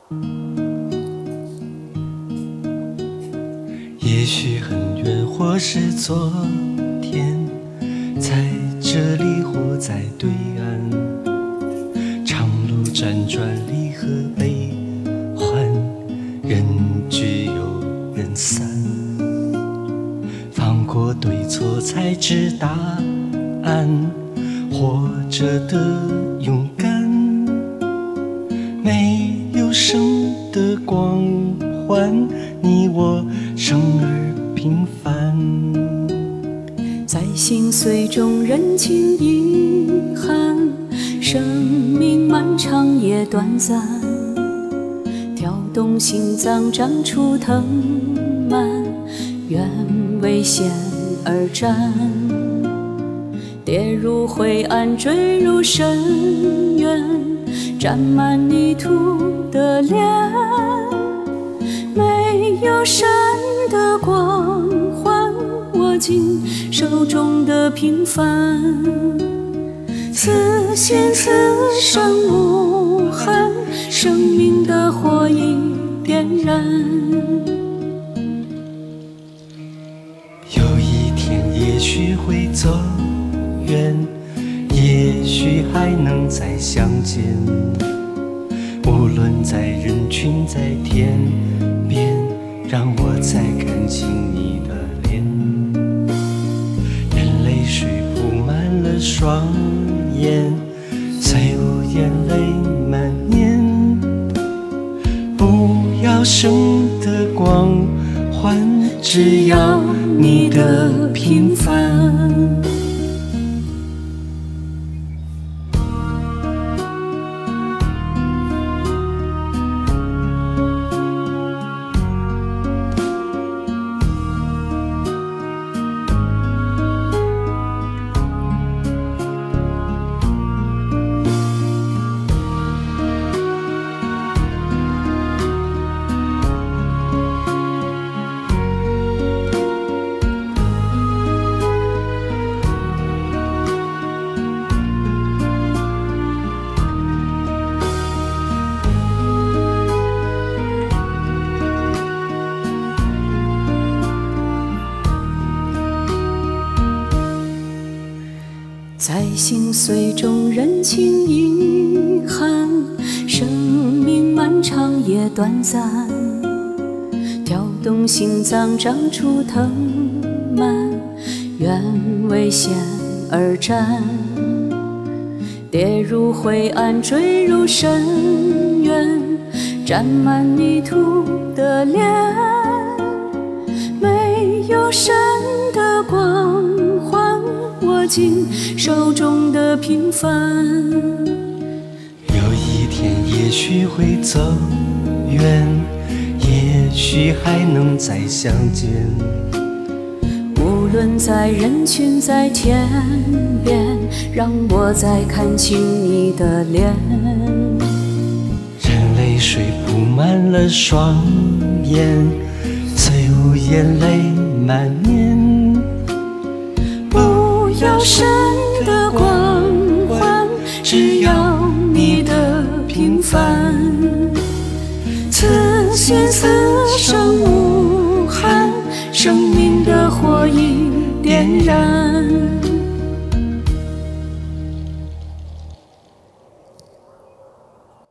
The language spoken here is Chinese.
也许很远，或是昨天，在这里或在对岸，长路辗转，离合悲欢，人聚又人散。放过对错，才知答案。活着的勇敢，没有生的光环，你我生而平凡。 在心碎中认清遗憾，生命漫长也短暂，跳动心脏长出藤蔓，愿为险而战，跌入灰暗坠入深渊，沾满泥土的脸，没有神的光环，握紧手中的平凡，此心此生无憾，生命的火已点燃。 有一天也许会走远，也许还能再相见，无论在人群在天边，让我再看清你的脸。任泪水铺满了双眼，虽无眼泪满面，不要生的光环，只要你的平凡。 在心碎中认清遗憾，生命漫长也短暂，跳动心脏长出藤蔓，愿为险而战，跌入灰暗坠入深渊，沾满泥土的脸，没有神的光环，握紧手中的平凡。 有一天也许会走远，也许还能再相见， 无论在人群在天边，让我再看清你的脸。 任泪水铺满了双眼，虽无眼泪满面， 不要神的光环，只要你的平凡，此心此生无憾，生命的火已点燃。